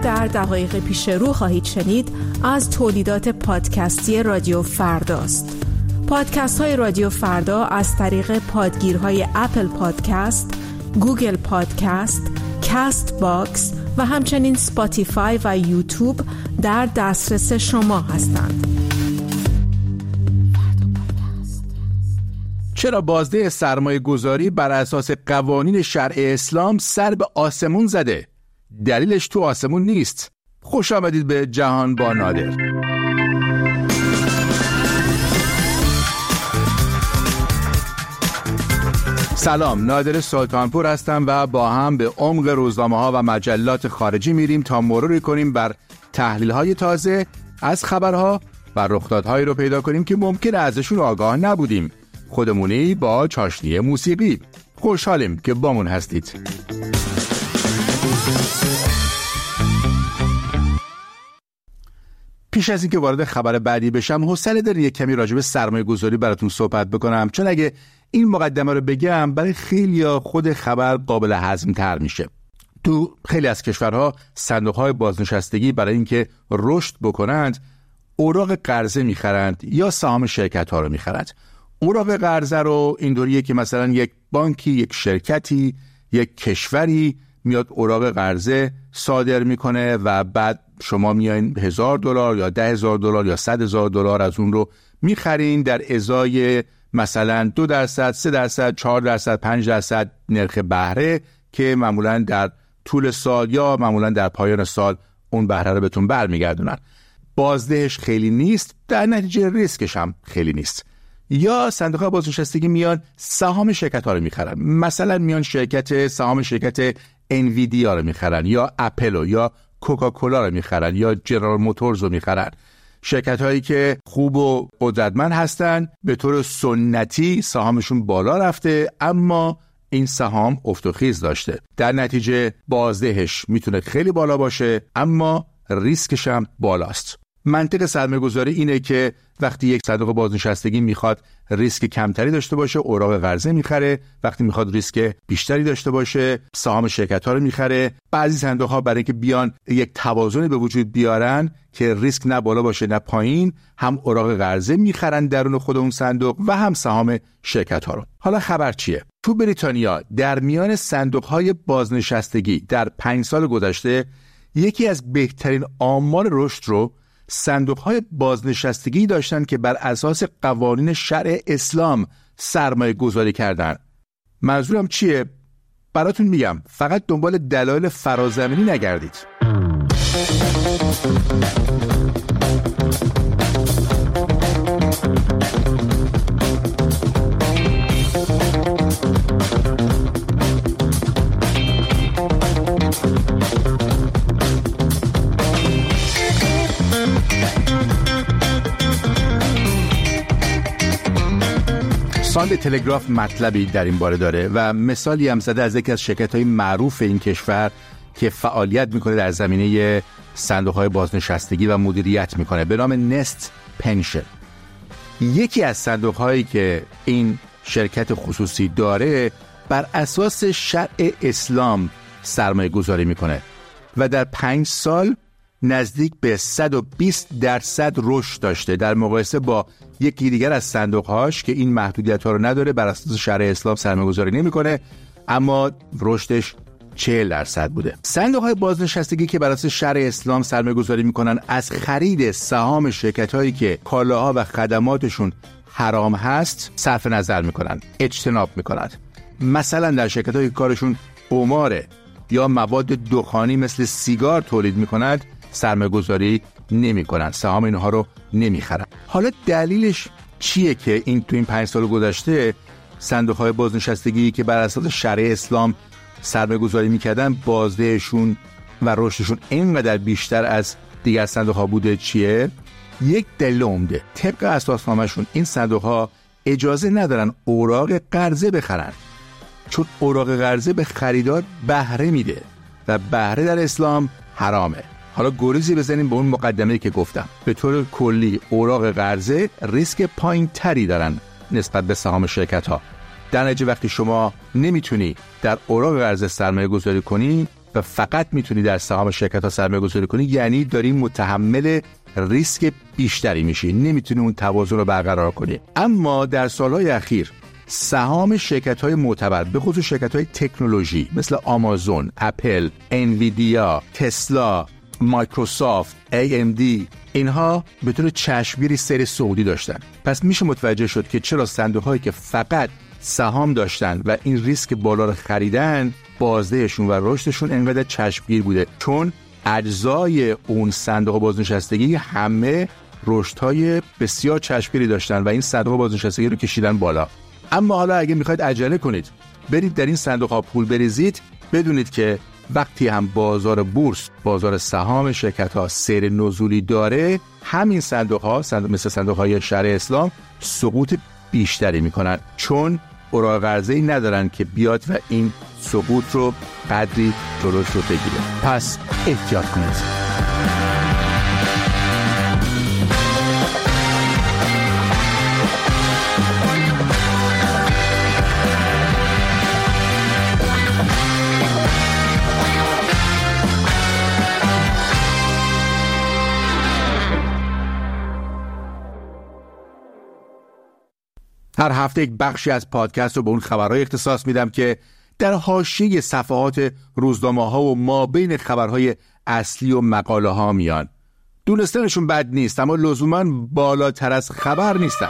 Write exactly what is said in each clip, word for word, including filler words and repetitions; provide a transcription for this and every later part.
در دقایق پیش رو خواهید شنید از تولیدات پادکستی رادیو فرداست. پادکست های رادیو فردا از طریق پادگیرهای اپل پادکست، گوگل پادکست، کاست باکس و همچنین سپاتیفای و یوتیوب در دسترس شما هستند. چرا بازده سرمایه گذاری بر اساس قوانین شرع اسلام سر به آسمون زده؟ دلیلش تو آسمون نیست. خوش آمدید به جهان با نادر. سلام، نادر سلطانپور هستم و با هم به عمق روزنامه‌ها و مجلات خارجی میریم تا مروری کنیم بر تحلیل‌های تازه از خبرها و رخدادهایی رو پیدا کنیم که ممکنه ازشون آگاه نبودیم. خودمونی با چاشنی موسیقی. خوشحالیم که بامون هستید. پیش از اینکه وارد خبر بعدی بشم، حوصله دارین یک کمی راجع به سرمایه گذاری براتون صحبت بکنم، چون اگه این مقدمه رو بگم برای خیلیا خود خبر قابل هضم تر میشه. تو خیلی از کشورها صندوق‌های بازنشستگی برای اینکه رشد بکنند اوراق قرضه میخرند یا سهام شرکت‌ها رو میخرند. اوراق قرضه رو اینطوریه که مثلا یک بانکی، یک شرکتی، یک کشوری میاد اوراق قرضه صادر میکنه و بعد شما میایین هزار دلار یا ده هزار دلار یا صد هزار دلار از اون رو میخرین در ازای مثلا دو درصد، سه درصد، چهار درصد، پنج درصد نرخ بهره که معمولا در طول سال یا معمولا در پایان سال اون بهره رو بهتون برمیگردونن. بازدهش خیلی نیست، در نتیجه ریسکش هم خیلی نیست. یا صندوق بازنشستگی میان سهام شرکت ها رو میخرن، مثلا میان شرکت سهام شرکت انویدیا رو میخرن یا اپل یا کوکاکولا رو میخرن یا جنرال موتورز رو میخرن. شرکت هایی که خوب و قدرتمند هستن، به طور سنتی سهامشون بالا رفته اما این سهام افت و خیز داشته، در نتیجه بازدهش میتونه خیلی بالا باشه اما ریسکش هم بالاست. منطق سرمایه‌گذاری اینه که وقتی یک صندوق بازنشستگی میخواد ریسک کمتری داشته باشه اوراق قرضه میخره، وقتی میخواد ریسک بیشتری داشته باشه سهام شرکت‌ها رو میخره. بعضی صندوق‌ها برای اینکه بیان یک توازن به وجود بیارن که ریسک نه بالا باشه نه پایین، هم اوراق قرضه میخرن درون خود اون صندوق و هم سهام شرکت‌ها رو. حالا خبر چیه؟ تو بریتانیا در میان صندوق‌های بازنشستگی در پنج سال گذشته یکی از بهترین آمار رشد رو صندوق‌های بازنشستگی داشتن که بر اساس قوانین شرع اسلام سرمایه گذاری کردن. منظورم چیه؟ براتون میگم، فقط دنبال دلایل فرازمینی نگردید. ساند تلگراف مطلبی در این باره داره و مثالی هم زده از یکی از شرکت‌های معروف این کشور که فعالیت میکنه در زمینه صندوق‌های بازنشستگی و مدیریت میکنه به نام نست پنشن. یکی از صندوق‌هایی که این شرکت خصوصی داره بر اساس شرع اسلام سرمایه گذاری میکنه و در پنج سال نزدیک به صد و بیست درصد رشد داشته در مقایسه با یکی دیگر از صندوق‌هاش که این محدودیت‌ها رو نداره، بر اساس شرع اسلام سرمایه‌گذاری نمی‌کنه اما رشدش چهل درصد بوده. صندوق‌های بازنشستگی که بر اساس شرع اسلام سرمایه‌گذاری می‌کنن از خرید سهام شرکت‌هایی که کالاها و خدماتشون حرام هست صرف نظر می‌کنن، اجتناب می‌کنن. مثلا در شرکت‌هایی که کارشون قماره یا مواد دخانی مثل سیگار تولید می‌کنند سرمایه‌گذاری نمی‌کنن، سهام اینها رو نمی‌خرن. حالا دلیلش چیه که این تو این پنج سال گذشته صندوق‌های بازنشستگی که بر اساس شرع اسلام سرمایه‌گذاری می‌کردن بازدهشون و رشدشون اینقدر بیشتر از دیگر صندوق‌ها بوده چیه؟ یک دلیل عمده، طبق اساسنامه‌شون این صندوق‌ها اجازه ندارن اوراق قرضه بخرن، چون اوراق قرضه به خریدار بهره میده و بهره در اسلام حرامه. حالا گریزی بزنیم به اون مقدمه‌ای که گفتم. به طور کلی اوراق قرضه ریسک پایین تری دارن نسبت به سهام شرکت‌ها. در نتیجه وقتی شما نمیتونی در اوراق قرضه سرمایه گذاری کنی، و فقط میتونی در سهام شرکت‌ها سرمایه گذاری کنی، یعنی داری متحمل ریسک بیشتری میشی، نمیتونی اون توازن رو برقرار کنی. اما در سالهای اخیر سهام شرکت‌های معتبر، به خصوص شرکت‌های تکنولوژی مثل آمازون، اپل، انویدیا، تسلا، مایکروسافت، ای ام دی، اینها به طور چشمگیری سیر صعودی داشتن. پس میشه متوجه شد که چرا صندوق‌هایی که فقط سهام داشتن و این ریسک بالا رو خریدن، بازدهشون و رشدشون انقدر چشمگیر بوده، چون اجزای اون صندوق بازنشستگی همه رشدهای بسیار چشمگیری داشتن و این صندوق بازنشستگی رو کشیدن بالا. اما حالا اگه میخواید عجله کنید برید در این صندوق‌ها پول بریزید، بدونید که وقتی هم بازار بورس، بازار سهام شرکت‌ها سیر نزولی داره، همین صندوق‌ها صندوق مثل صندوق‌های شرع اسلام سقوط بیشتری میکنن، چون اوراق قرضه‌ای ندارن که بیاد و این سقوط رو قدری جلوش رو بگیره. پس احتیاط کنید. هر هفته یک بخشی از پادکست رو به اون خبرهای اختصاص میدم که در حاشیه صفحات روزنامه‌ها و ما بین خبرهای اصلی و مقاله ها میان. دونستنشون بد نیست، اما لزوماً بالاتر از خبر نیستن.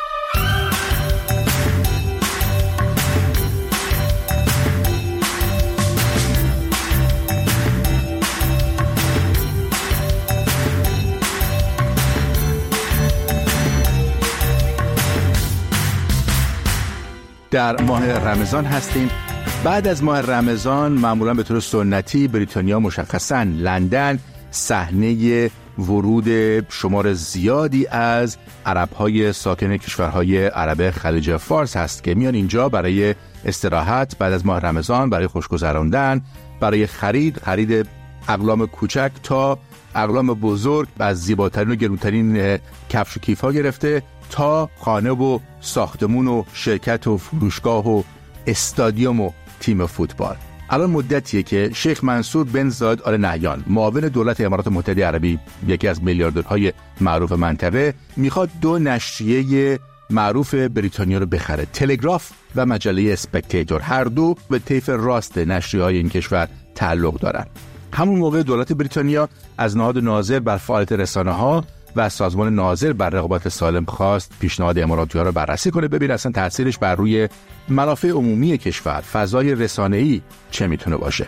در ماه رمضان هستیم. بعد از ماه رمضان معمولا به طور سنتی بریتانیا، مشخصاً لندن، صحنه ورود شمار زیادی از عرب‌های ساکن کشورهای عرب خلیج فارس هست که میان اینجا برای استراحت بعد از ماه رمضان، برای خوشگذراندن، برای خرید خرید اقلام کوچک تا اقلام بزرگ، از زیباترین و گرونترین کفش و کیف‌ها گرفته تا خانه و ساختمون و شرکت و فروشگاه و استادیوم و تیم فوتبال. الان مدتیه که شیخ منصور بن زاید آل نهیان، معاون دولت امارات متحده عربی، یکی از میلیاردرهای معروف منطقه، میخواد دو نشریه معروف بریتانیا رو بخره، تلگراف و مجله اسپکتیتور. هر دو به طیف راست نشریه‌های این کشور تعلق دارن. همون موقع دولت بریتانیا از نهاد ناظر بر فعالیت رسانه‌ها و سازمان ناظر بر رقابت سالم خواست پیشنهاد اماراتی‌ها رو بررسی کنه، ببین اصلا تأثیرش بر روی منافع عمومی کشور، فضای رسانه‌ای چه میتونه باشه.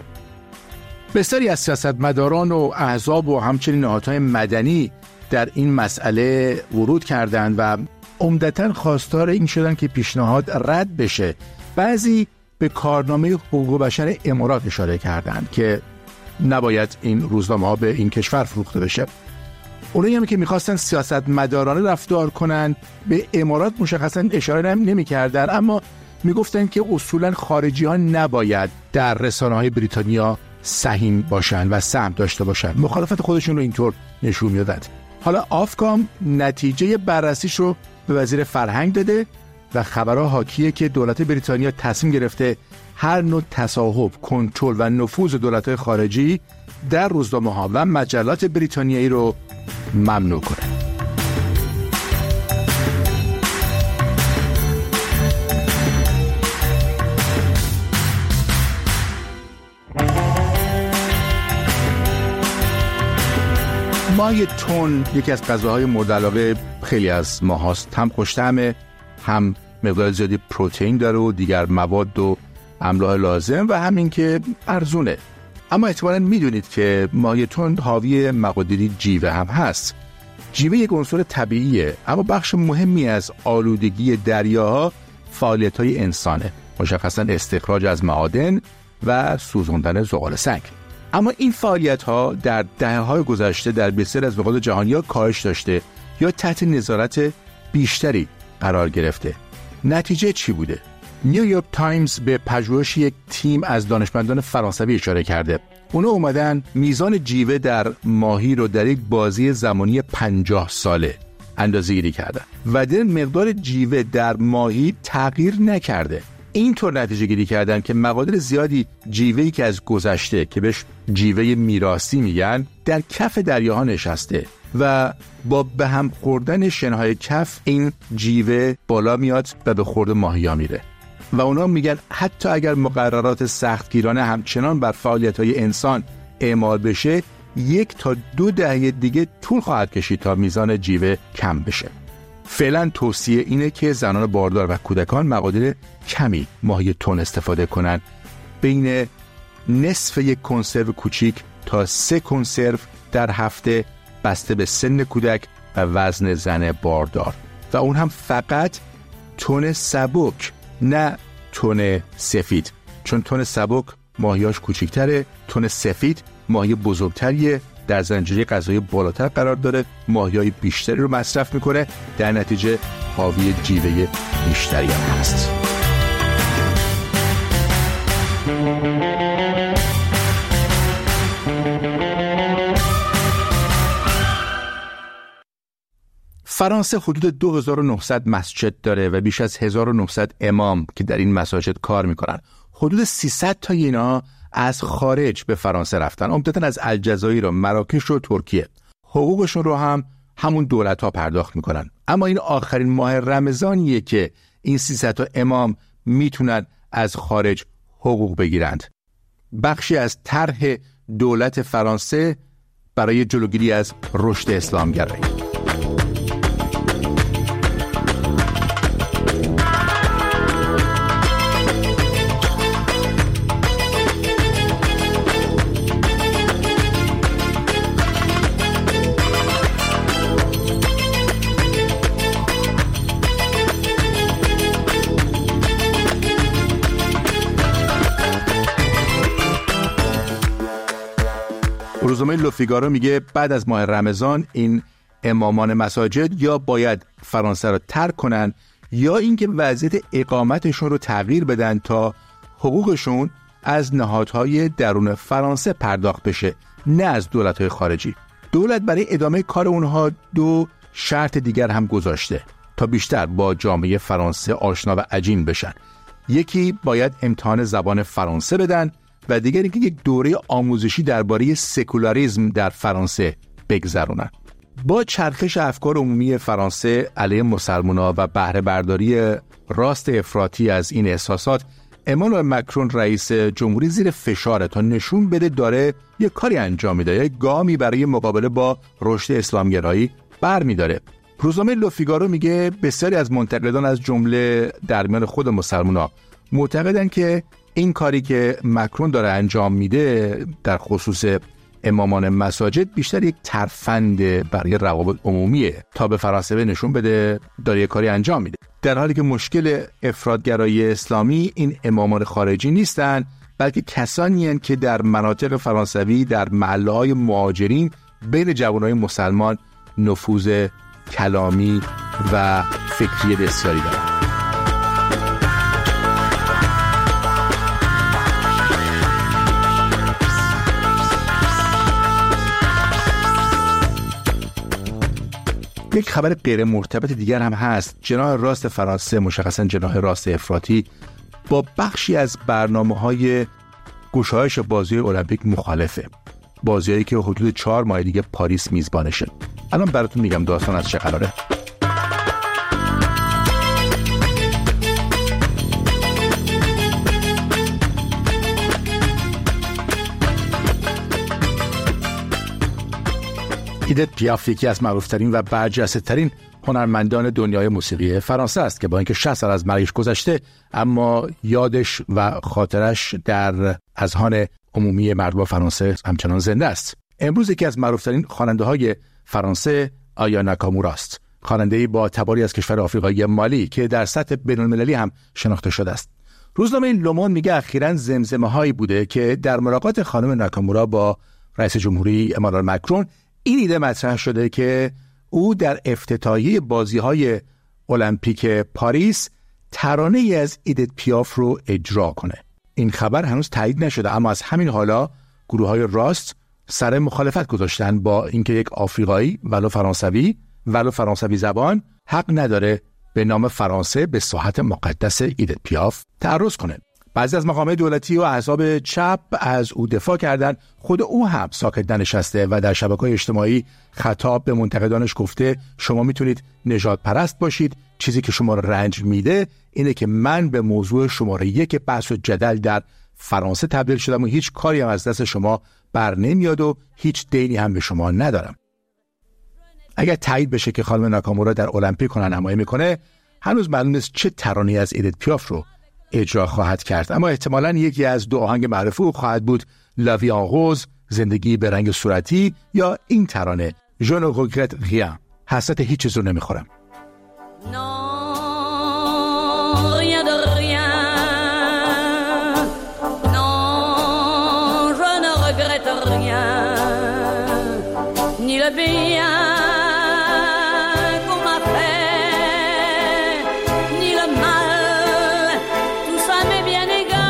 بسیاری از سیاستمداران و احزاب و همچنین نهادهای مدنی در این مسئله ورود کردند و عمدتاً خواستار این شدن که پیشنهاد رد بشه. بعضی به کارنامه حقوق بشر امارات اشاره کردند که نباید این روزنامه‌ها به این کشور فروخته بشه. اونایی هم که میخواستن سیاستمدارانه رفتار کنن به امارات مشخصا اشاره نمی‌کردن، اما میگفتن که اصولا خارجی ها نباید در رسانه‌های بریتانیا سهیم باشن و سهم داشته باشن. مخالفت خودشون رو اینطور نشون میدادند. حالا آفکام نتیجه بررسیش رو به وزیر فرهنگ داده و خبرها حاکیه که دولت بریتانیا تصمیم گرفته هر نوع تصاحب، کنترل و نفوذ دولت‌های خارجی در روزنامه‌ها و مجلات بریتانیایی رو ممنوع کنه. ماهی تون یکی از غذاهای مورد علاقه خیلی از ماهاست. هم خوش‌طعمه، هم مقدار زیادی پروتئین داره و دیگر مواد و املاح لازم، و همین که ارزونه. اما احتمالاً میدونید که ماهی تون حاوی مقادیری جیوه هم هست. جیوه یک عنصر طبیعیه، اما بخش مهمی از آلودگی دریاها فعالیت‌های انسانه، مشخصاً استخراج از معادن و سوزاندن زغال سنگ. اما این فعالیت‌ها در دهه‌های گذشته در بسیاری از مقاطع جهانی کاهش داشته یا تحت نظارت بیشتری قرار گرفته. نتیجه چی بوده؟ نیویورک تایمز به پژوهش یک تیم از دانشمندان فرانسوی اشاره کرده. اونا اومدن میزان جیوه در ماهی رو در یک بازی زمانی پنجاه ساله اندازه‌گیری کردن و در مقدار جیوه در ماهی تغییر نکرده. اینطور نتیجه گیری کردن که مقادیر زیادی جیوه‌ای که از گذشته که بهش جیوه میراثی میگن در کف دریاها نشسته و با به هم خوردن شنهای کف این جیوه بالا میاد و به خورد ماهیا میره و اونا میگن حتی اگر مقررات سختگیرانه همچنان بر فعالیت‌های انسان اعمال بشه، یک تا دو دهه دیگه طول خواهد کشید تا میزان جیوه کم بشه. فعلا توصیه اینه که زنان باردار و کودکان مقادیر کمی ماهی تن استفاده کنن، بین نصف یک کنسرو کوچیک تا سه کنسرو در هفته بسته به سن کودک و وزن زن باردار و اون هم فقط تن سبک نه تن سفید، چون تن سبک ماهیاش کوچیک‌تره، تن سفید ماهی بزرگتریه، در زنجیره غذایی بالاتر قرار داره، ماهیای بیشتری رو مصرف میکنه، در نتیجه حاوی جیوه بیشتری هم هست. فرانسه حدود دو هزار و نهصد مسجد داره و بیش از هزار و نهصد امام که در این مساجد کار میکنن. حدود سیصد تا اینا از خارج به فرانسه رفتن، عمدتاً از الجزایر و مراکش و ترکیه. حقوقشون رو هم همون دولت‌ها پرداخت میکنن. اما این آخرین ماه رمضانیه که این سیصد تا امام میتونن از خارج حقوق بگیرند. بخشی از طرح دولت فرانسه برای جلوگیری از رشد اسلامگرایی. روزنامه لوفیگارو میگه بعد از ماه رمضان این امامان مساجد یا باید فرانسه رو ترک کنن یا اینکه وضعیت اقامتشون رو تغییر بدن تا حقوقشون از نهادهای درون فرانسه پرداخت بشه، نه از دولت‌های خارجی. دولت برای ادامه کار اونها دو شرط دیگر هم گذاشته تا بیشتر با جامعه فرانسه آشنا و عجین بشن. یکی باید امتحان زبان فرانسه بدن و دیگر اینکه یک دوره آموزشی درباره سکولاریسم در فرانسه بگذرونن. با چرخش افکار عمومی فرانسه علیه مسلمان‌ها و بهره برداری راست افراطی از این احساسات، امانوئل مکرون رئیس جمهوری زیر فشاره تا نشون بده داره یک کاری انجام میده، یک گامی برای مقابله با رشد اسلامگرایی برمی‌داره. روزنامه لوفیگارو میگه بسیاری از منتقدان از جمله در میان خود مسلمان‌ها معتقدن که این کاری که مکرون داره انجام میده در خصوص امامان مساجد بیشتر یک ترفند برای روابط عمومیه تا به فرانسه نشون بده داره یک کاری انجام میده، در حالی که مشکل افراطگرایی اسلامی این امامان خارجی نیستن، بلکه کسانی هستند که در مناطق فرانسوی در محله‌های مهاجرین بین جوانای مسلمان نفوذ کلامی و فکری بسیاری دارند. یک خبر غیر مرتبط دیگر هم هست. جناح راست فرانسه، مشخصاً جناح راست افراطی، با بخشی از برنامه‌های گشایش بازی المپیک مخالفه. بازیایی که حدود چهار ماه دیگه پاریس میزبانشه. الان براتون میگم داستان از چه قراره. ایدت پیاف یکی از معروفترین و برجسته‌ترین هنرمندان دنیای موسیقی فرانسه است که با اینکه شصت سال از مرگش گذشته اما یادش و خاطرش در اذهان عمومی مردم فرانسه همچنان زنده است. امروز یکی از معروفترین خواننده‌های فرانسه آیا ناکامورا است، خواننده‌ای با تباری از کشور آفریقایی مالی که در سطح بین‌المللی هم شناخته شده است. روزنامه لوموند میگه اخیراً زمزمه‌هایی بوده که در ملاقات خانم ناکامورا با رئیس جمهوری امانوئل مکرون این ایده مطرح شده که او در افتتاحیه بازی‌های المپیک پاریس ترانه‌ای از ایدت پیاف رو اجرا کنه. این خبر هنوز تایید نشده، اما از همین حالا گروه‌های راست سر مخالفت گذاشتن با اینکه یک آفریقایی ولو فرانسوی ولو فرانسوی زبان حق نداره به نام فرانسه به ساحت مقدس ایدت پیاف تعرض کنه. بعضی از مقامات دولتی و احزاب چپ از او دفاع کردند. خود او هم ساکت ننشسته و در شبکه‌های اجتماعی خطاب به منتقدانش گفته شما میتونید نژاد پرست باشید، چیزی که شما رو رنج میده اینه که من به موضوع شماره یک بحث و جدل در فرانسه تبدیل شدم و هیچ کاری هم از دست شما بر نمیاد و هیچ دینی هم به شما ندارم. اگر تایید بشه که خانم ناکامورا در المپیک راهنمایی میکنه، هنوز معلوم نیست چه ترانه‌ای از ایدت پیاف رو اجرا خواهد کرد، اما احتمالاً یکی از دو آهنگ معروف او خواهد بود لا وی ان روز، زندگی به رنگ صورتی، یا این ترانه Je ne regrette rien، حسرت هیچ چیز رو نمیخورم. Ni le bien qu'on m'a fait, ni le mal, tout ça m'est bien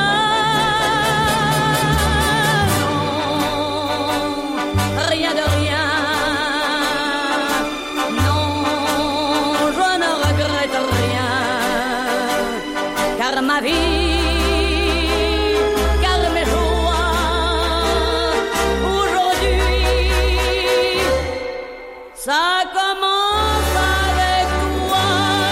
égal. Non, rien de rien. Non, je ne regrette rien, car ma vie, ça commence avec toi.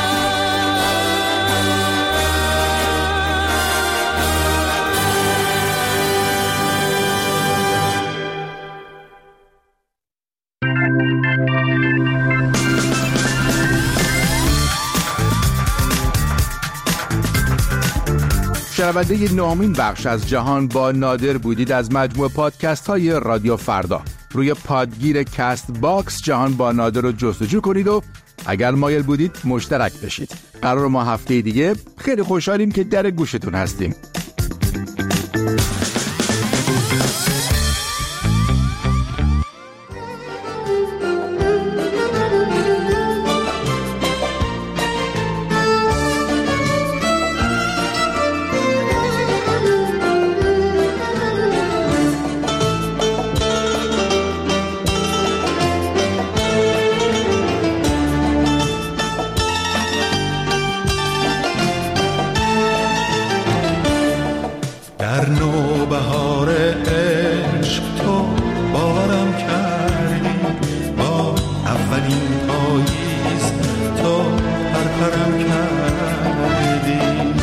شنونده نهمین بخش از جهان با نادر بودید از مجموعه پادکست های رادیو فردا. روی پادگیر کست باکس جهان با نادر رو جستجو کنید و اگر مایل بودید مشترک بشید. قرار ما هفته دیگه خیلی خوشحالیم که در گوشتون هستیم. در نوبهار عشق تو بارم کردی، با اولین پاییز تو پرپرم کردی.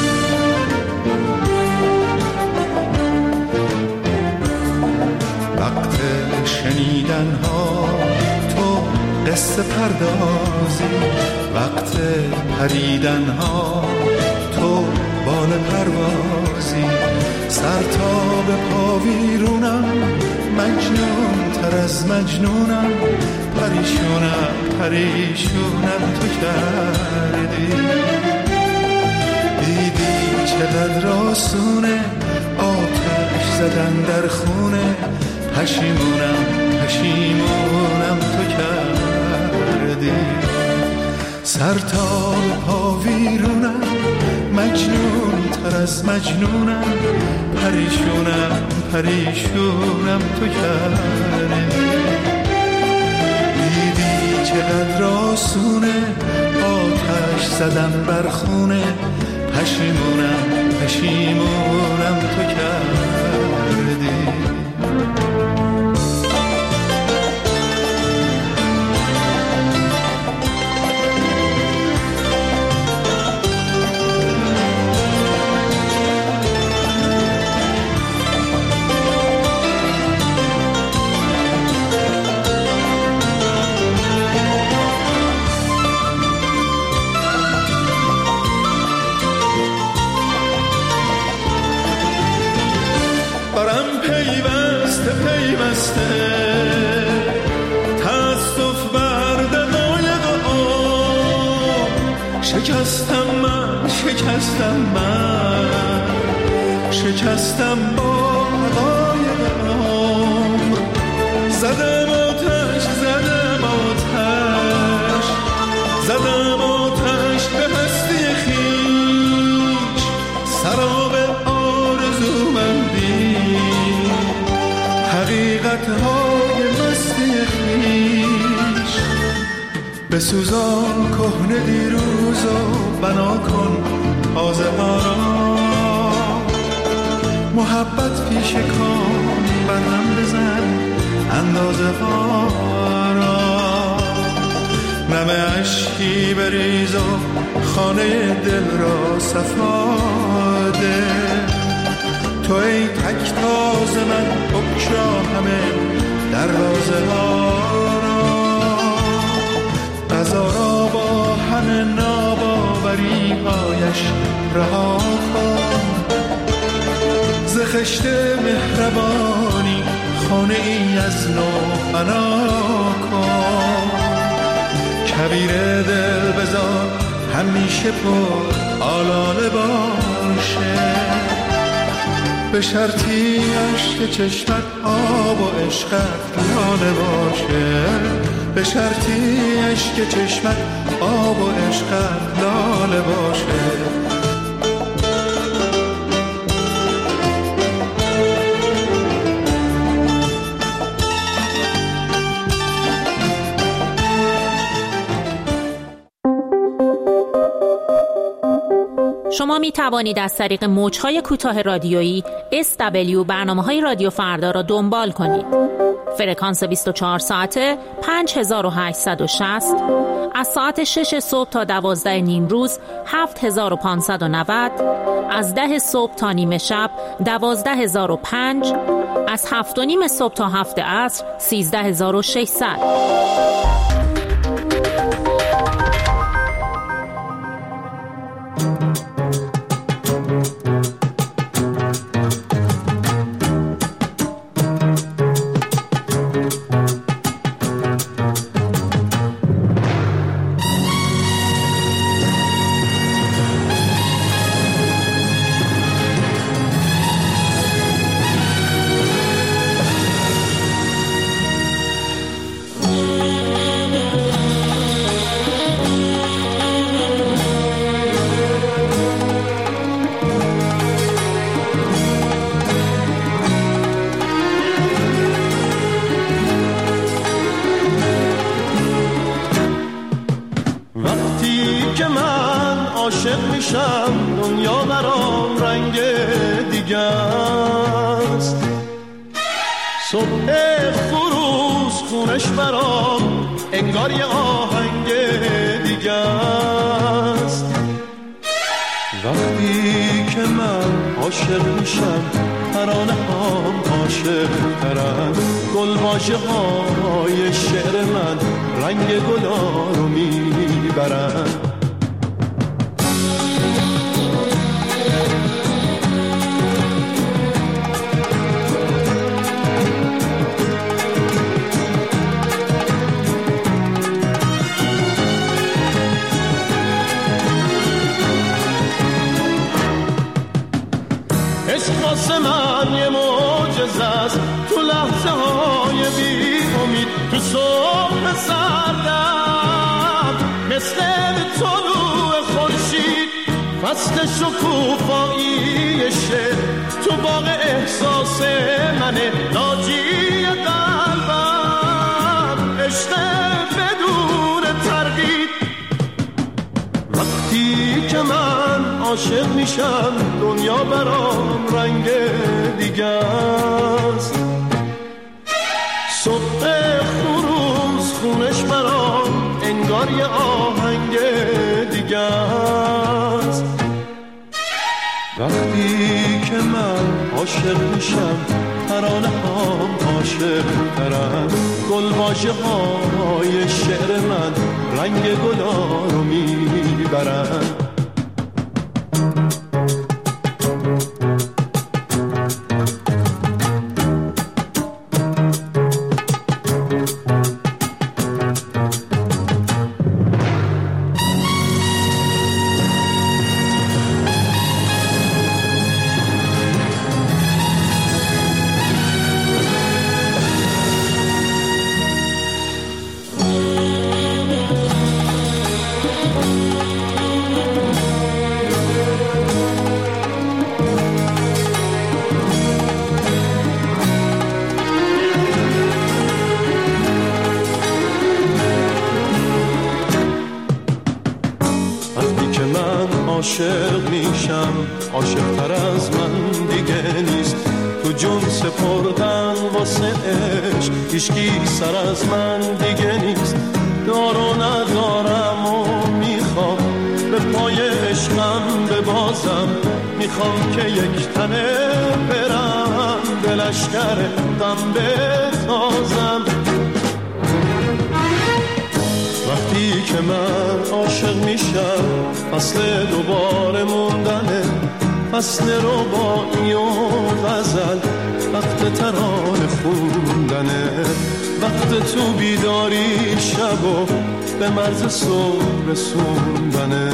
وقت شنیدن ها تو قصه پردازی، وقت پریدن ها تو بال پروازی. سر تا به پا ویرونم، مجنون تر از مجنونم، پریشونم پریشونم تو کردی. دیدی چقدر آسونه آتش زدن در خونه، پشیمونم پشیمونم تو کردی. سر تا به پا ویرونم، مجنون تر از مجنونم، پریشونم پریشونم تو کردی. دیدی چقدر آسونه آتش زدم بر خونه، پشیمونم پشیمونم تو کردی. شکستم من شکستم من شکستم با حقایق عمر. زدم آتش زدم آتش زدم آتش به هستی خویش. سراب آرزومندی حقیقت‌های مستی خویش. بسوزان کهنه دیروز بساز و بنا کن تازه ها را، محبت پیش کن بر هم بزن اندازه ها را، نم عشقی بریز و خانه دل را صفاده، تو ای تک تاز من بگشا همه دروازه ها را، قضا را با همه ناباوری هایش رها کن، ز خشت مهربانی خانه ای از نو بنا کن، کویر دل بذار همیشه پر آلاله باشه، به شرطی عشق چشمت آب و عشقت لاله باشه، به شرطی عشق چشمت آب و عشقت لاله باشه. شما می توانید از طریق موج‌های کوتاه رادیویی اس دبلیو برنامه‌های رادیو فردا را دنبال کنید. فرکانس بیست و چهار ساعته پنج هزار و هشتصد و شصت، از ساعت شش صبح تا دوازده نیم روز هفت هزار و پانصد و نود، از ده صبح تا نیمه شب دوازده هزار و پنج، از هفت و نیم صبح تا هفت عصر سیزده هزار و ششصد. دنیا برام رنگ دیگه است، صبح خروس خونش برام انگار یه آهنگ دیگه است، وقتی که من عاشق میشم ترانه هم عاشق ترم، گلواژه های شعر من رنگ گلا رو میبرن، واسه من یه معجزه است، تو لحظه های بی امید، تو صبح سردم مثل طلوع خورشید، فصل شکوفایی شعر تو باغ احساس منه، ناجی قلبم عشق بدون تردید، وقتی که من عاشق میشم دنیا برام رنگ دیگه است، صبح خروس خونش برام انگار یه آهنگ دیگه است، وقتی که من عاشق میشم ترانه هم عاشق ترم، گلواژه های شعر من رنگ گلا رو میبرن. عاشق میشم، عاشق تر از من دیگه نیست. تو جون سپردن واسه عشق، هیچکی سر از من دیگه نیست. دارو ندارم و میخوام به پای عشقم ببازم، میخوام که یک تنه برم به لشکر غم بتازم. وقتی که من عاشق میشم، فصل دوباره موندنه، فصل رباعی و غزل، وقت ترانه خوندنه، وقت تو بیداری شب و به مرز صبح رسوندنه.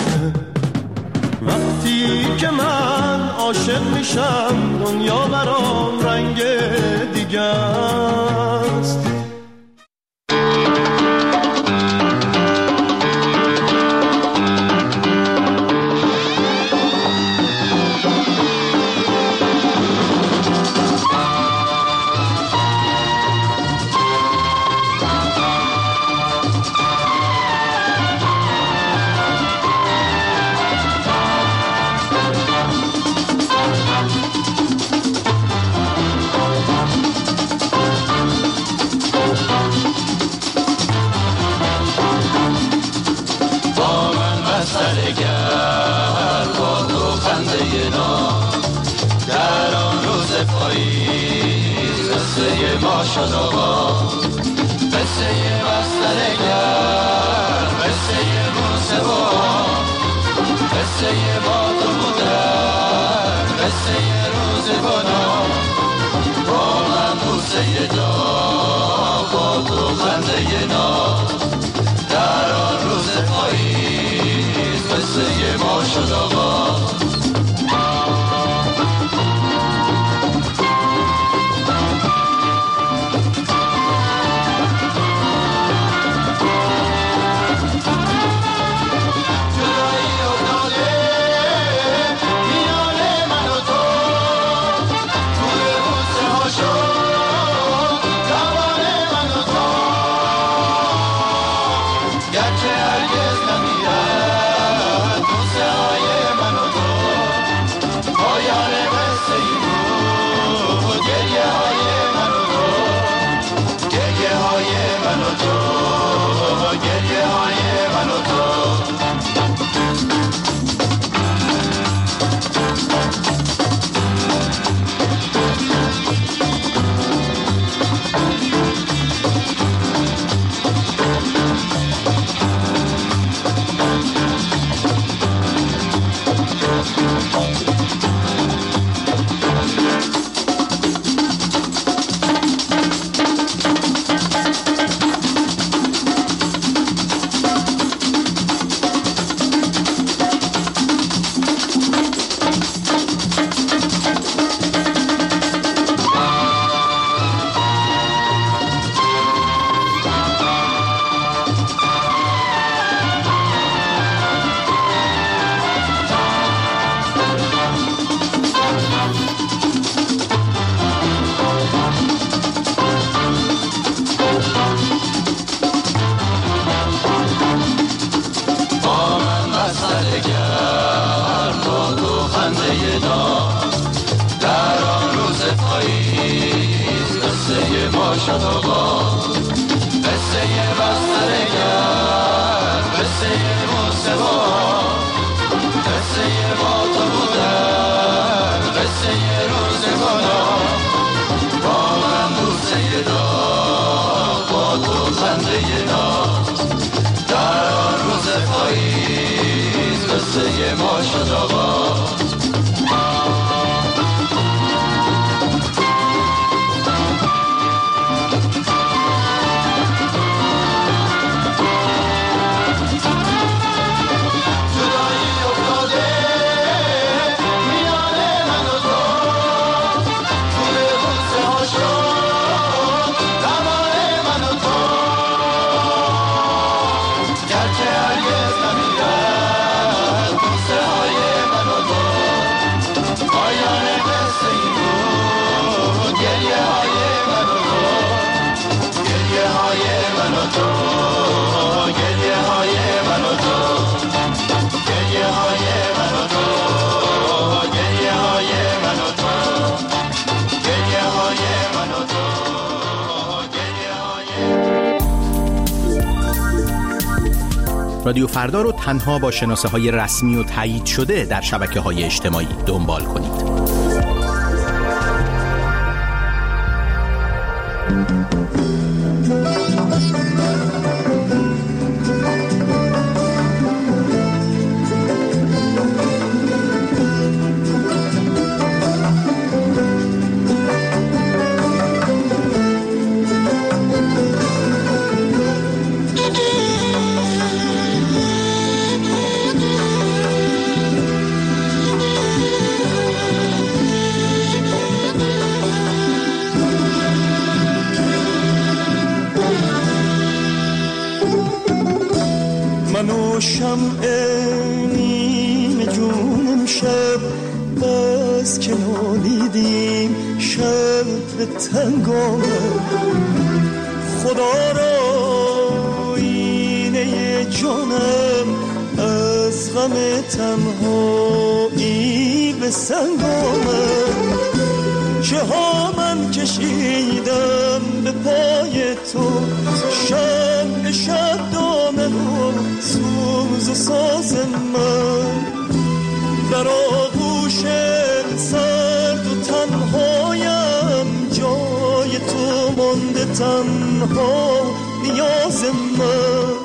وقتی که من عاشق میشم، دنیا برام رنگ دیگه است. ما شد آقا قصه بسترگر، قصه موسه با قصه باد و بودن، قصه روز بنا با من موسه دا با تو خنده ناز. در آن روز پاییز قصه ما شد آقا. گرچه هرگز نمیرد بوسه های رادیو فردا رو تنها با شناسه های رسمی و تایید شده در شبکه های اجتماعی دنبال کنید. شمع نیم جونم شب بس که نالیدیم شب به تنگامه خدا را اینه جانم از غم تنهایی به سنگامه چه ها من کشیدم به پای تو شب شب دامه و سوز و ساز من در آغوش سرد و تنهایم جای تو مانده تنها نیاز من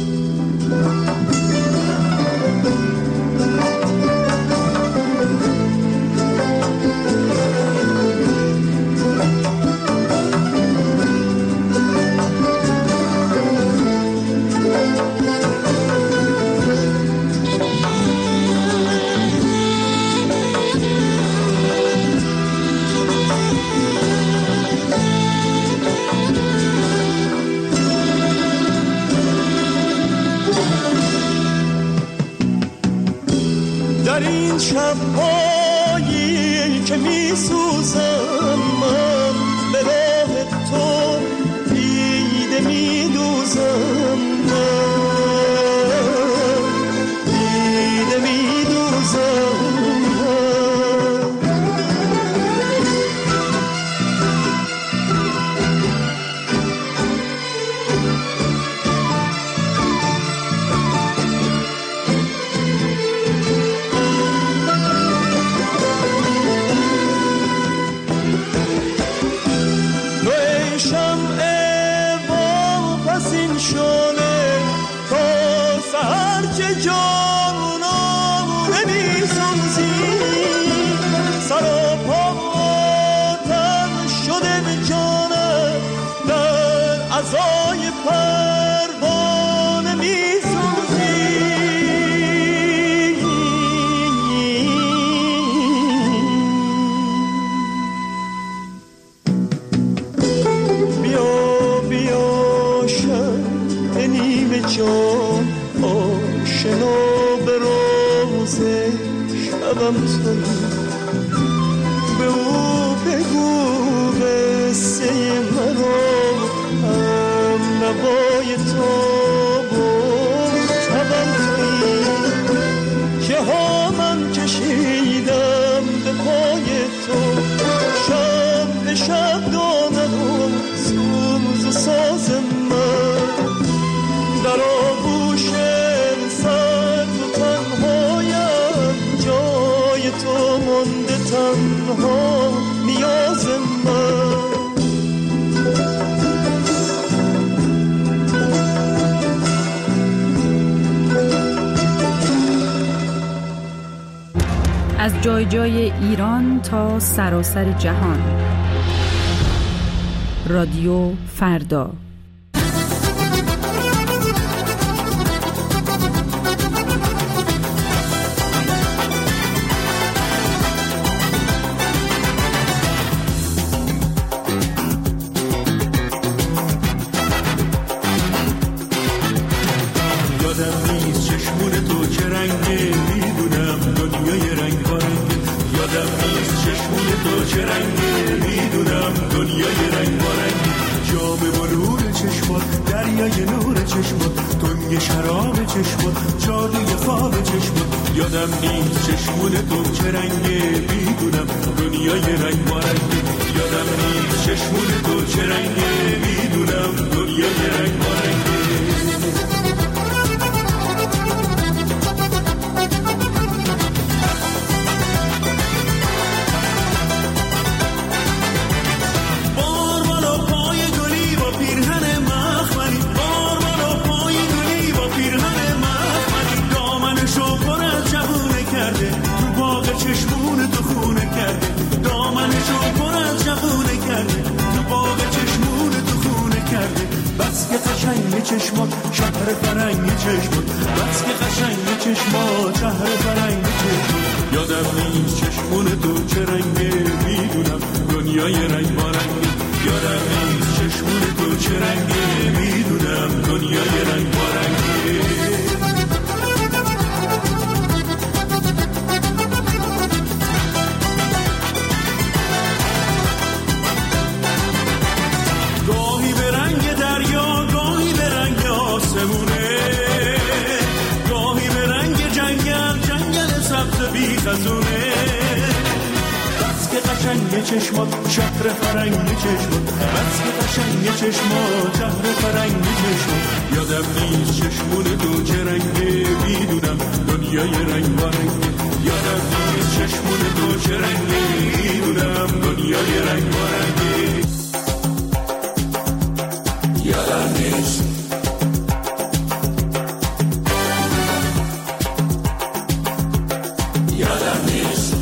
در این شب‌هایی که می‌سوزم من به راه تو دیده می‌دوزم من دیده می‌دوزم به او بگو قصه مرا هم نوای تو تبم تویی که ها من کشیدم به پای تو شب به شب دانم سوز و ساز من در آغوش سرد و تنهایم جای تو مانده تنها نیاز من از جای جای ایران تا سراسر جهان رادیو فردا. یادم نیست چشمون تو چه رنگه میدونم دنیای رنگ بارنگه یادم نیست چشمون تو چه رنگه میدونم دنیای رنگ بارنگه دامنشو پر از جوونه کرده، تو باغ چشمون تو خونه کرده. دامنشو پر از جوونه کرده، تو باغ چشمون تو خونه کرده. بس که قشنگ چشمات شهر فرنگ چشمات، بس که قشنگ چشمات شهر فرنگ چشمات. یادم نیست چشمون تو چه رنگه، میدونم دنیای رنگ بارنگه. یادم نیست چشمون تو چه رنگه، میدونم دنیای رنگ بارنگه. گاهی به رنگ دریا، گاهی به رنگ آسمونه، گاهی به رنگ جنگل، جنگل سبز بی خزونه. بس که قشنگ چشمات شهر فرنگ چشمات، بس که قشنگ چشمات شهر فرنگ چشمات. یادم نیست چشمون تو چه رنگه، میدونم دنیای رنگ بارنگه. یادم نیست چشمون تو چه رنگه، میدونم دنیای رنگ بارنگه. یادم نیست یادم نیست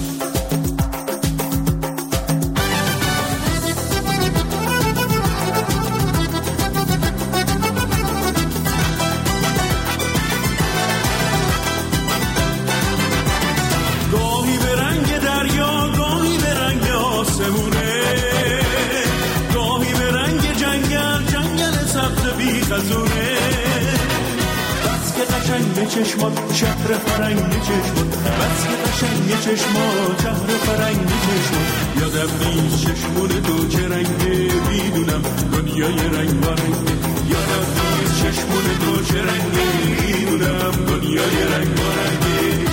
گاهی به رنگ دریا، گاهی به رنگ آسمونه، گاهی به رنگ جنگل، جنگل سبز بی خزونه. بس که قشنگ چشمات شهر فرنگ چشمات، بس که قشنگ چشمات شهر فرنگ چشمات. یادم نیست چشمون تو چه رنگه، میدونم دنیای رنگ بارنگه. یادم نیست چشمون تو چه رنگه، میدونم دنیای رنگ بارنگه.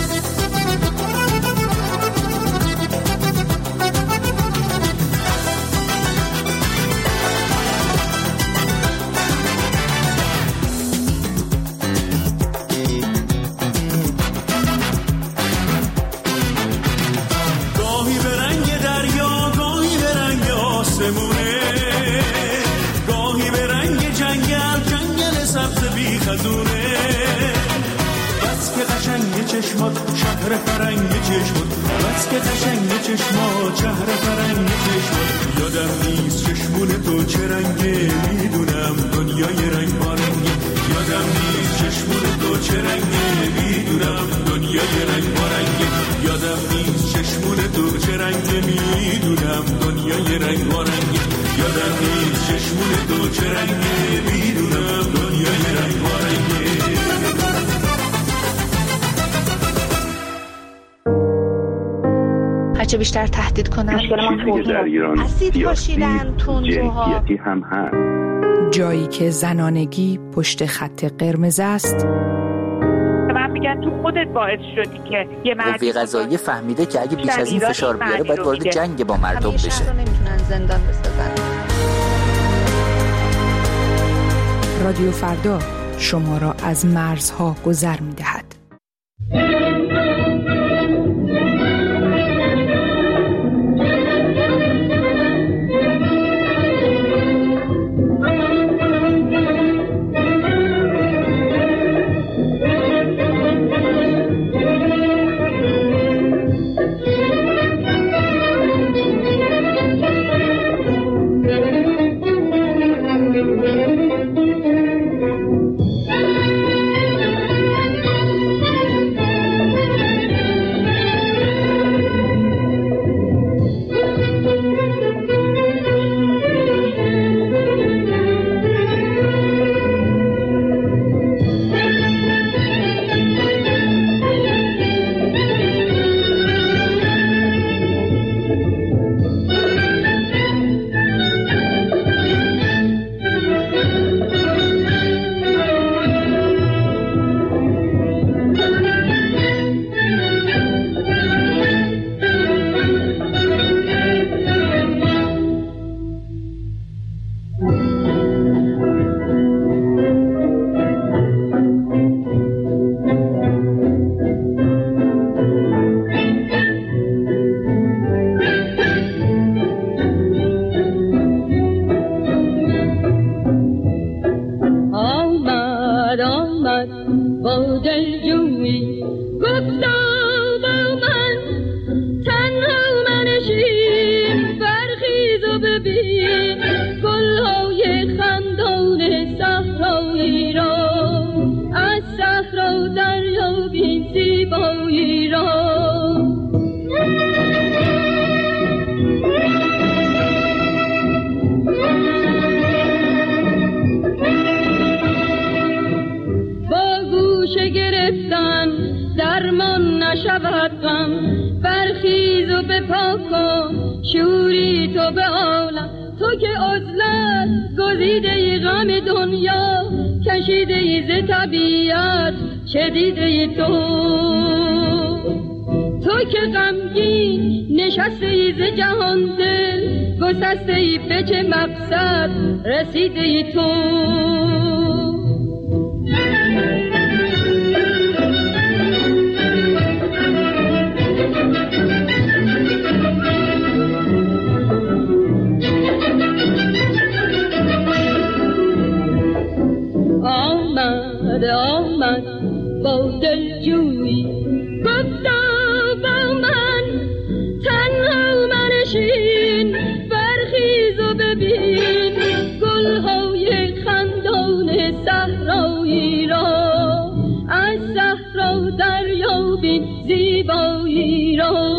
گاهی به رنگ دریا، گاهی به رنگ آسمونه، گاهی به رنگ جنگل، جنگل سبز بی خزونه. بس که قشنگ چشمات شهر فرنگ چشمات، بس که قشنگ چشمات شهر فرنگ چشمات. یادم نیست چشمون تو چه رنگه، میدونم دنیای رنگ بارنگه. یادم نیست چشمون تو چه رنگه، میدونم دنیای رنگ بارنگه. یادم نیست چشمون تو چه رنگه، میدونم دنیای رنگ بارنگه. یادم نیست چشمون تو چه رنگه، میدونم دنیای رنگ بارنگه. هرچه بیشتر تهدید کنن چیزی که در ایران سیاسی جنسیتی هم هست. جایی که زنانگی پشت خط قرمز است. من میگن تو خودت باعث شدی که یه مرد قوه قضاییه فهمیده که اگه بیش از این فشار بیاره باید وارد جنگ با مردم بشه. همیشه نمیتونن زندان بسازن. رادیو فردا شما را از مرزها گذر می‌دهد. نشود غم برخیز و بپا کن شوری تو به عالم تو که عزلت گزیده ای غم دنیا کشیده ای ز طبیعت چدیده ای تو تو که غمگین نشسته ای ز جهان دل گسسته ای به چه مقصد رسیده ای تو آمد آمد با دلجویی گفتا با من تنها منشین برخیز و ببین گلهای خندان صحرایی را از صحرا دریابین زیبایی را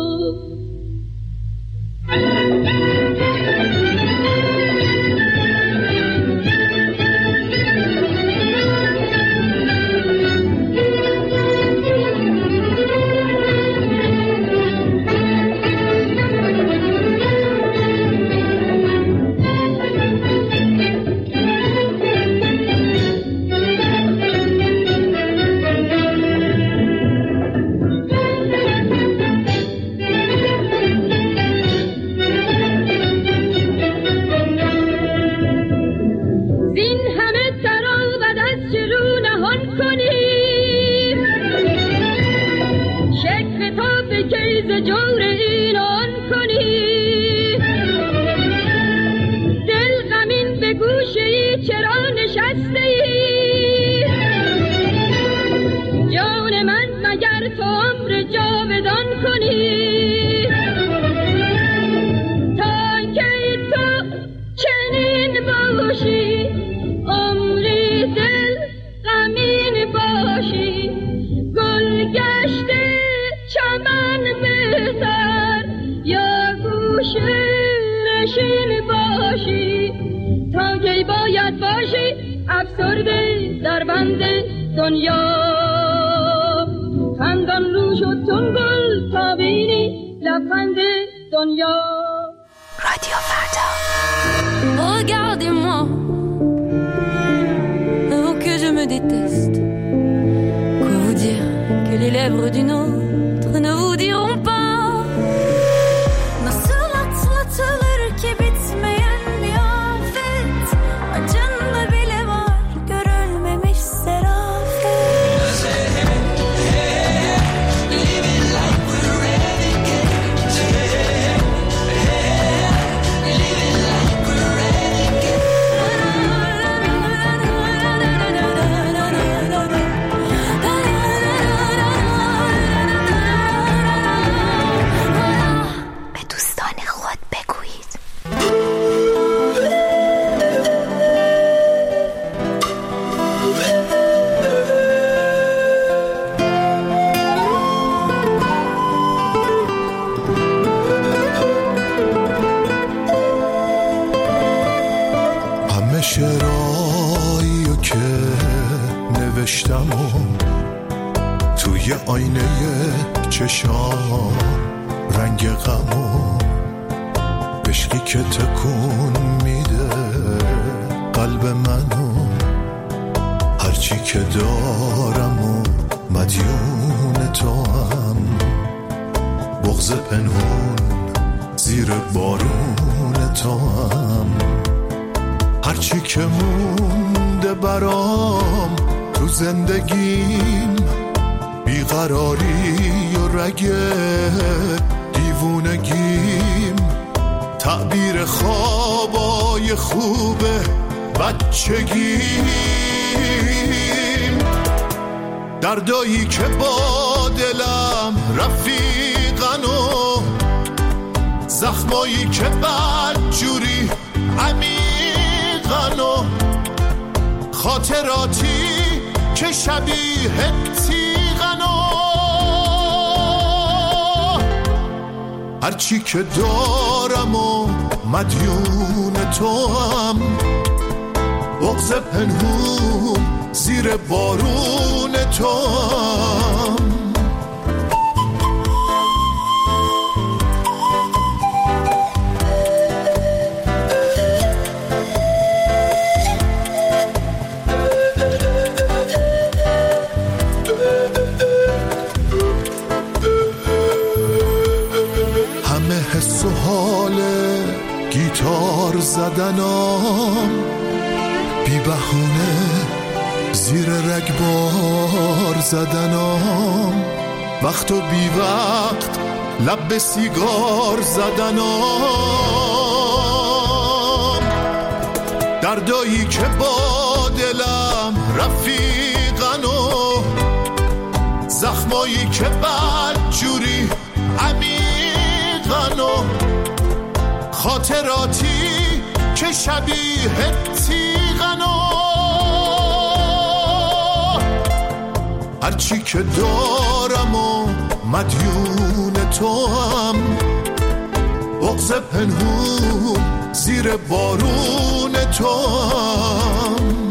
Regardez-moi, vous que je me déteste. Quoi vous dire que les lèvres d'une autre ne vous diront pas. Nasıl atlatılır ki bitmeyen bir afet. Acında bile var görülmemiş serafet. Living like we're renegades. Living like we're renegades. به دوستان خود بگویید. همه شعرهایی رو که نوشتم و توی آینه چشام رنگ غم و عشقی که تکون میده قلب منو هرچی که دارم و مدیون تو هم بغض پنهون زیر بارون تو هم هرچی که مونده برام تو زندگیم بیقراری و رگ دیوونگیم تعبیر خوابای خوب بچگیم دردایی که با دلم رفیقن و زخمایی که بدجوری عمیقن و خاطراتی که شبیه تیغن و هرچی که دارم و مدیون تو هم بغض پنهون زیر بارون تو هم زدنم، بی بهونه زیر رگبار زدنم، وقت و بی وقت لب به سیگار زدنم، دردایی که با دلم رفیقن و زخمایی که بدجوری عمیقن و خاطراتی که شبیه تیغن و هرچی که دارم و مدیون تو هم، بغض پنهون زیر بارون تو هم.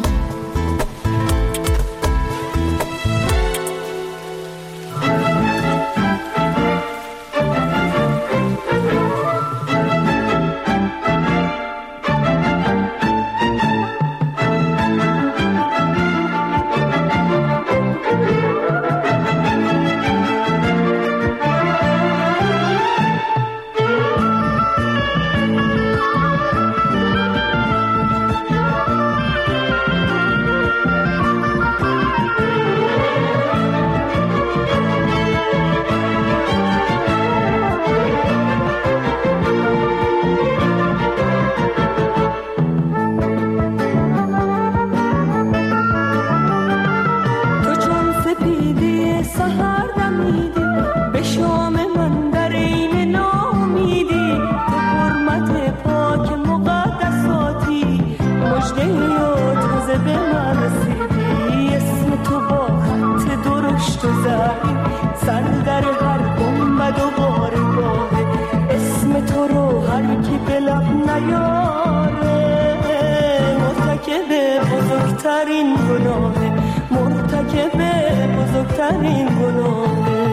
بزرگترین گناهه، مرتکب بزرگترین گناهه.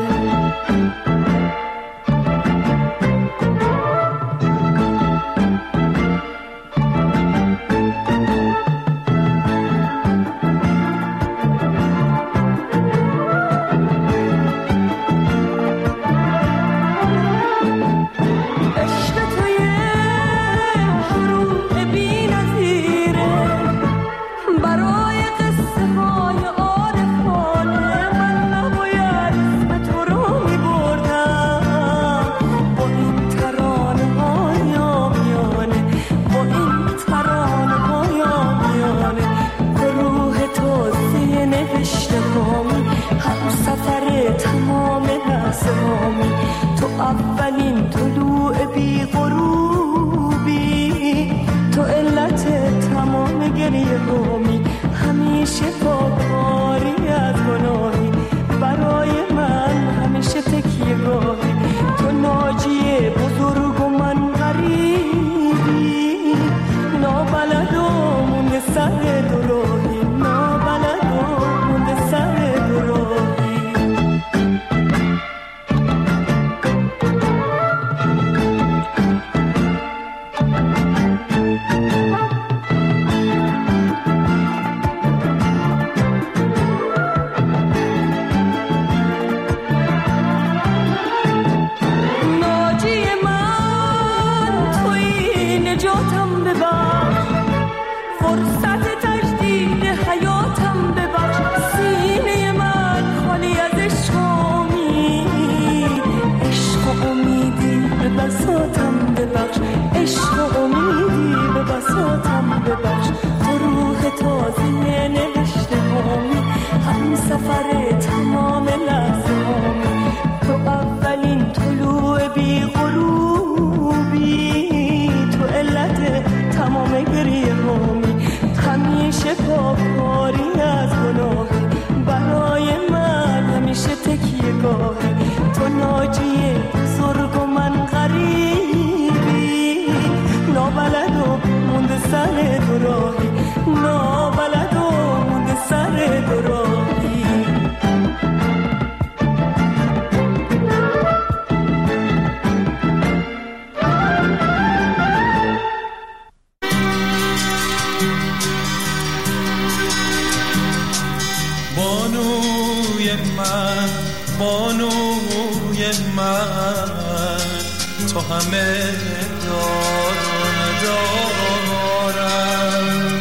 بانوی من تو همه دانه دارم،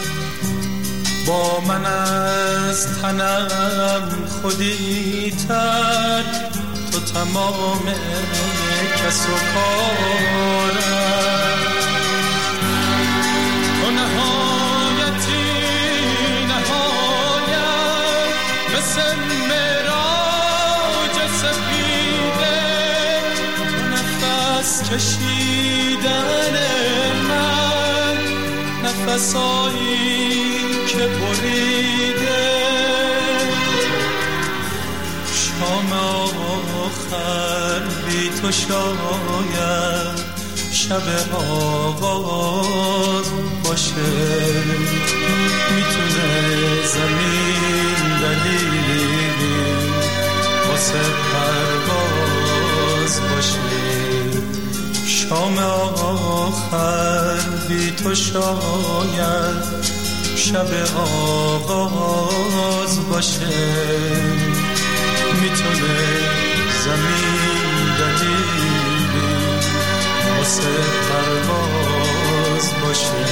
با من از تنم خودی تر، تو تمام کس و کارم. تو نهایتی نهایت مثل مراج سپیده، تو نفس کشیدن من، نفسایی که بریده. شام آخر بی تو شاید شب آغاز باشه، میتونه زمین دلیلی واسه پرواز باشه. شام آخر بی تو شاید شب آغاز باشه، میتونه زمین دلیلی واسه پرواز باشه.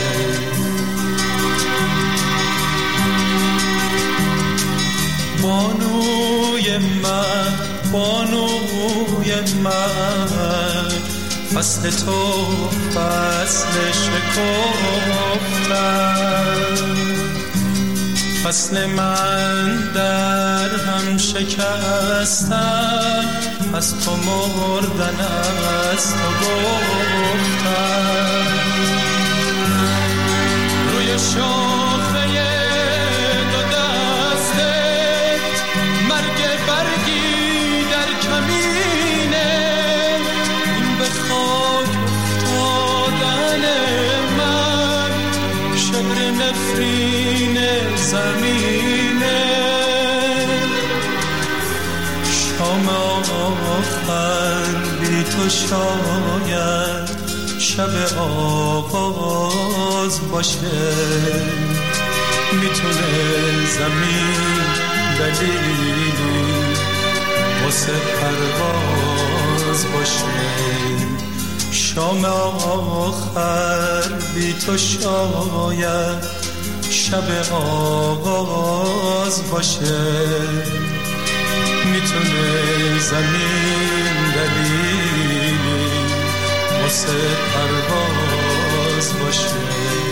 بانوی من بانوی من، فصل تو فصل شکفتن، فصل من در هم شکستن، از تو مردن از تو گفتن. روی شاخه دو دستت مرگ برگی در کمینه، این به خاک افتادن من، شبر نفرین زمینه. شام آخر بی تو شاید شب آغاز باشه، میتونه زمین دلیلی واسه پرواز باشه. شام آخر بی تو شاید شب آغاز باشه، میتونه زمین دلیلی واسه پرواز باشه.